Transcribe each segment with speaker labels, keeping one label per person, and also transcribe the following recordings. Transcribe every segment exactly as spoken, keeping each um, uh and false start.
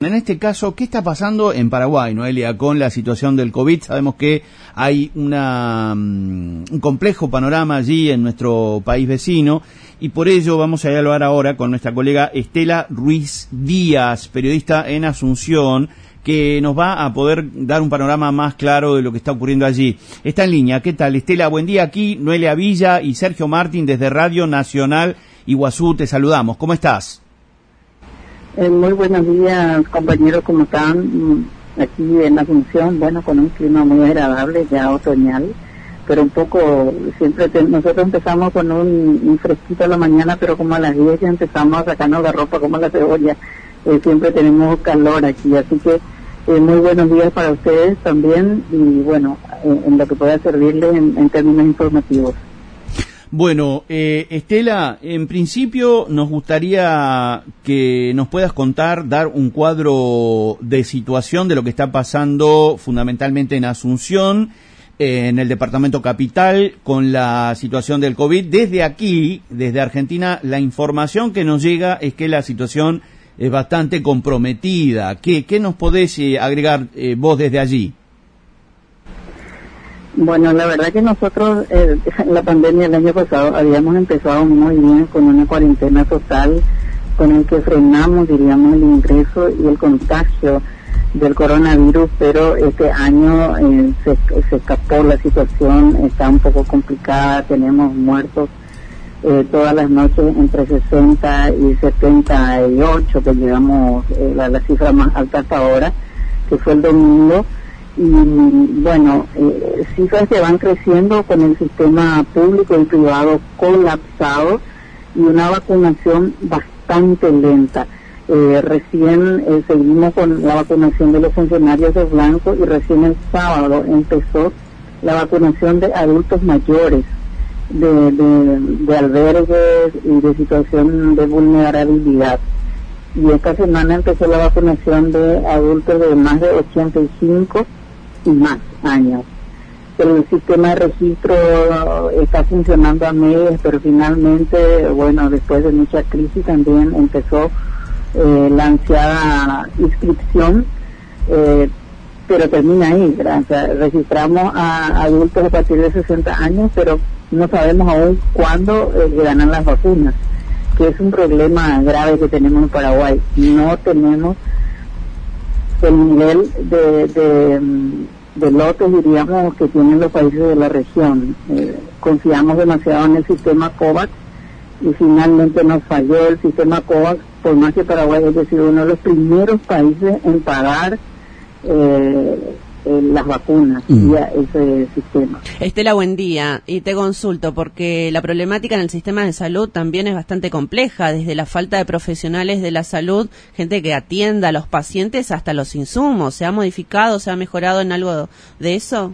Speaker 1: En este caso, ¿qué está pasando en Paraguay, Noelia, con la situación del COVID? Sabemos que hay una, um, un complejo panorama allí en nuestro país vecino y por ello vamos a dialogar ahora con nuestra colega Estela Ruiz Díaz, periodista en Asunción, que nos va a poder dar un panorama más claro de lo que está ocurriendo allí. Está en línea. ¿Qué tal, Estela? Buen día. Aquí Noelia Villa y Sergio Martín desde Radio Nacional Iguazú. Te saludamos. ¿Cómo estás?
Speaker 2: Eh, muy buenos días, compañeros. ¿Cómo están? Aquí en Asunción, bueno, con un clima muy agradable, ya otoñal, pero un poco, siempre te, nosotros empezamos con un, un fresquito a la mañana, pero como a las diez ya empezamos a sacarnos la ropa como la cebolla. Eh, siempre tenemos calor aquí, así que Eh, muy buenos días para ustedes también y bueno, eh, en lo que pueda servirles en, en términos informativos.
Speaker 1: Bueno, eh, Estela, en principio nos gustaría que nos puedas contar, dar un cuadro de situación de lo que está pasando fundamentalmente en Asunción, eh, en el departamento capital, con la situación del COVID. Desde aquí, desde Argentina, la información que nos llega es que la situación es bastante comprometida. ¿Qué, qué nos podés eh, agregar eh, vos desde allí?
Speaker 2: Bueno, la verdad que nosotros, eh, la pandemia el año pasado, habíamos empezado muy bien con una cuarentena total, con el que frenamos, diríamos, el ingreso y el contagio del coronavirus, pero este año eh, se, se escapó la situación, está un poco complicada, tenemos muertos Eh, todas las noches entre sesenta y setenta y ocho, que llegamos eh, la, la cifra más alta hasta ahora, que fue el domingo, y bueno, eh, cifras que van creciendo con el sistema público y privado colapsado y una vacunación bastante lenta. Eh, recién eh, seguimos con la vacunación de los funcionarios de blanco y recién el sábado empezó la vacunación de adultos mayores, De, de, de albergues y de situación de vulnerabilidad. Y esta semana empezó la vacunación de adultos de más de ochenta y cinco y más años. El sistema de registro está funcionando a medias, pero finalmente, bueno, después de mucha crisis también empezó eh, la ansiada inscripción, eh, pero termina ahí, ¿verdad? O sea, registramos a adultos a partir de sesenta años, pero no sabemos aún cuándo eh, ganan las vacunas, que es un problema grave que tenemos en Paraguay. No tenemos el nivel de, de, de lotes, diríamos, que tienen los países de la región. Eh, confiamos demasiado en el sistema COVAX y finalmente nos falló el sistema COVAX, por más que Paraguay haya sido uno de los primeros países en pagar eh, Eh, las vacunas mm. vía ese sistema.
Speaker 3: Estela, buen día. Y te consulto porque la problemática en el sistema de salud también es bastante compleja, desde la falta de profesionales de la salud, gente que atienda a los pacientes hasta los insumos. ¿Se ha modificado, se ha mejorado en algo de eso?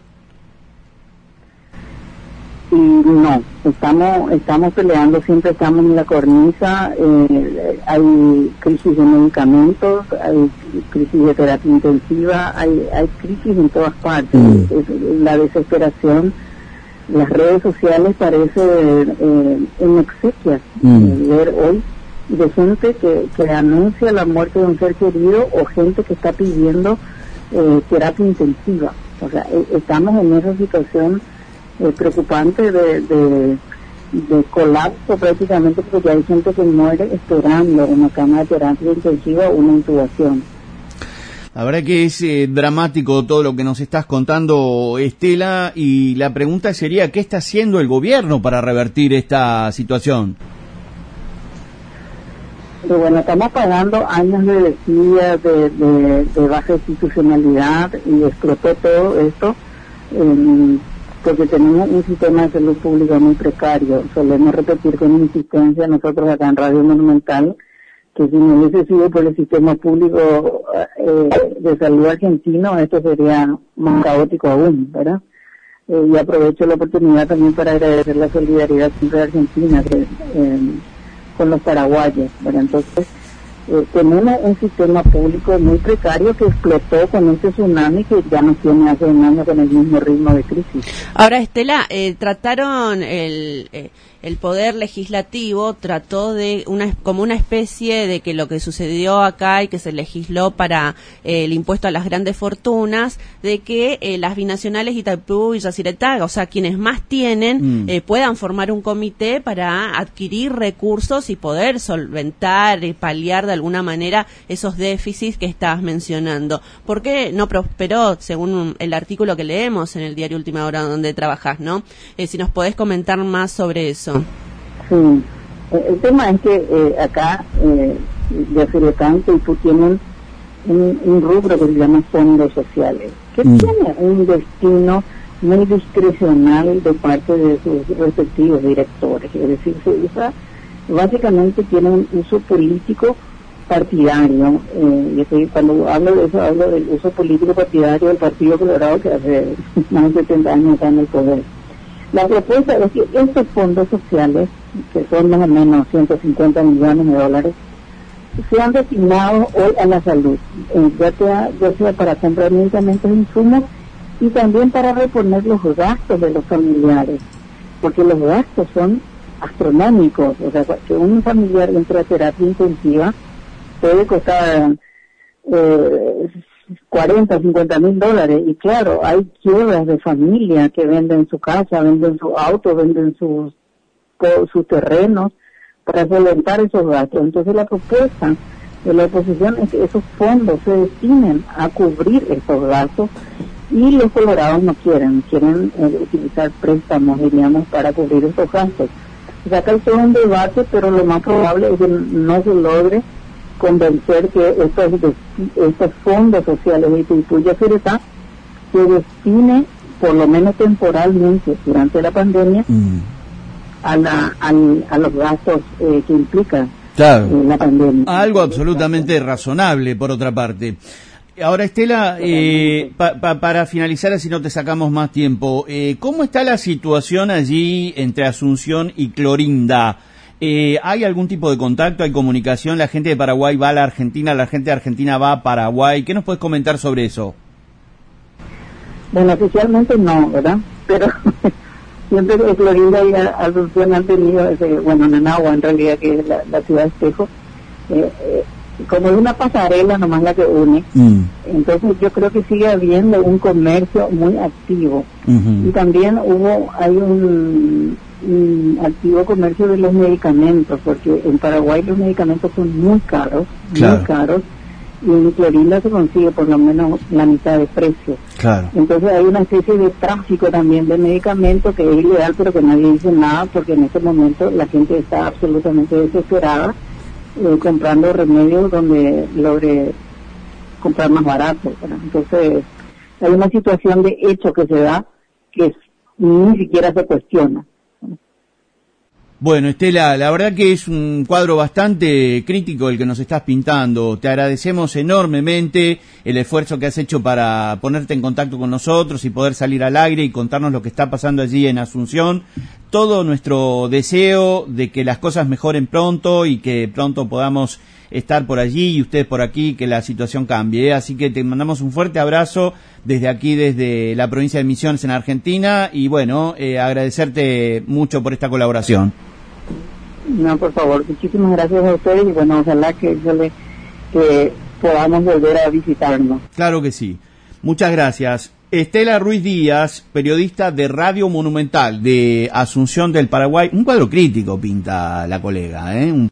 Speaker 2: Y no, estamos estamos peleando, siempre estamos en la cornisa, eh, hay crisis de medicamentos, hay crisis de terapia intensiva, hay hay crisis en todas partes. Mm. Es, la desesperación, las redes sociales parece eh, en exequias, mm. eh, ver hoy de gente que, que anuncia la muerte de un ser querido o gente que está pidiendo eh, terapia intensiva. O sea, eh, estamos en esa situación Eh, preocupante de, de, de colapso prácticamente, porque hay gente que muere esperando una cama de terapia intensiva o una intubación.
Speaker 1: La verdad que es eh, dramático todo lo que nos estás contando, Estela, y la pregunta sería, ¿qué está haciendo el gobierno para revertir esta situación?
Speaker 2: Pero bueno, estamos pagando años de desidia, de, de, de baja institucionalidad, y explotó todo esto, eh, porque tenemos un sistema de salud pública muy precario. Solemos repetir con insistencia nosotros acá en Radio Monumental que si no hubiese sido por el sistema público eh, de salud argentino, esto sería más caótico aún, ¿verdad? Eh, y aprovecho la oportunidad también para agradecer la solidaridad siempre de Argentina que, eh, con los paraguayos, ¿verdad? Entonces, Eh, tenemos un sistema público muy precario que explotó con este tsunami que ya nos tiene hace un año con el mismo ritmo de crisis.
Speaker 3: Ahora, Estela, eh, trataron el, eh, el poder legislativo trató de una como una especie de que lo que sucedió acá y que se legisló para eh, el impuesto a las grandes fortunas, de que eh, las binacionales Itaipú y Yacyretá, o sea, quienes más tienen, mm. eh, puedan formar un comité para adquirir recursos y poder solventar y paliar de alguna manera esos déficits que estabas mencionando. ¿Por qué no prosperó, según el artículo que leemos en el diario Última Hora donde trabajás, no? Eh, si nos podés comentar más sobre eso.
Speaker 2: Sí, el tema es que eh, acá eh, Yacyretá y tú tienen un, un rubro que se llama fondos sociales, que mm. tiene un destino muy discrecional de parte de sus respectivos directores, es decir, se usa, básicamente tiene un uso político partidario. Eh, yo sé, cuando hablo de eso, hablo del uso político partidario del Partido Colorado, que hace más de setenta años está en el poder. La propuesta es que estos fondos sociales, que son más o menos ciento cincuenta millones de dólares, sean destinados hoy a la salud, eh, ya, sea, ya sea para comprar medicamentos e insumos y también para reponer los gastos de los familiares, porque los gastos son astronómicos. O sea, que un familiar entre a terapia intensiva puede costar eh, cuarenta, cincuenta mil dólares, y claro, hay quiebras de familia que venden su casa, venden su auto, venden sus, sus terrenos para solventar esos gastos. Entonces la propuesta de la oposición es que esos fondos se destinen a cubrir esos gastos, y los colorados no quieren, quieren eh, utilizar préstamos, diríamos, para cubrir esos gastos. O sea, acá hay todo un debate, pero lo más probable es que no se logre convencer que estos, estos fondos sociales de Itaipú y Yacyretá se destine, por lo menos temporalmente, durante la pandemia, mm. a, la, a, a los gastos eh, que implica
Speaker 1: claro.
Speaker 2: eh, la pandemia.
Speaker 1: Algo absolutamente razonable, por otra parte. Ahora, Estela, eh, pa, pa, para finalizar, así no te sacamos más tiempo, eh, ¿cómo está la situación allí entre Asunción y Clorinda? Eh, ¿Hay algún tipo de contacto, hay comunicación? ¿La gente de Paraguay va a la Argentina, la gente de Argentina va a Paraguay? ¿Qué nos puedes comentar sobre eso?
Speaker 2: Bueno, oficialmente no, ¿verdad? Pero siempre que Clorinda y Asunción han tenido, ese, bueno, Nanagua en realidad, que es la, la ciudad de espejo, eh, eh, como es una pasarela nomás la que une, mm. entonces yo creo que sigue habiendo un comercio muy activo. Uh-huh. Y también hubo, hay un, un activo comercio de los medicamentos, porque en Paraguay los medicamentos son muy caros, claro. muy caros, y en Clorinda se consigue por lo menos la mitad de precio.
Speaker 1: Claro.
Speaker 2: Entonces hay una especie de tráfico también de medicamentos que es ilegal, pero que nadie dice nada, porque en este momento la gente está absolutamente desesperada, Eh, comprando remedios donde logre comprar más barato, ¿verdad? Entonces hay una situación de hecho que se da que ni siquiera se cuestiona.
Speaker 1: Bueno, Estela, la verdad que es un cuadro bastante crítico el que nos estás pintando. Te agradecemos enormemente el esfuerzo que has hecho para ponerte en contacto con nosotros y poder salir al aire y contarnos lo que está pasando allí en Asunción. Todo nuestro deseo de que las cosas mejoren pronto y que pronto podamos estar por allí y ustedes por aquí, que la situación cambie, ¿eh? Así que te mandamos un fuerte abrazo desde aquí, desde la provincia de Misiones en Argentina, y bueno, eh, agradecerte mucho por esta colaboración.
Speaker 2: No, por favor, muchísimas gracias a ustedes, y bueno, ojalá que, que podamos volver a visitarnos.
Speaker 1: Claro que sí. Muchas gracias. Estela Ruiz Díaz, periodista de Radio Monumental de Asunción del Paraguay. Un cuadro crítico pinta la colega, ¿eh? Un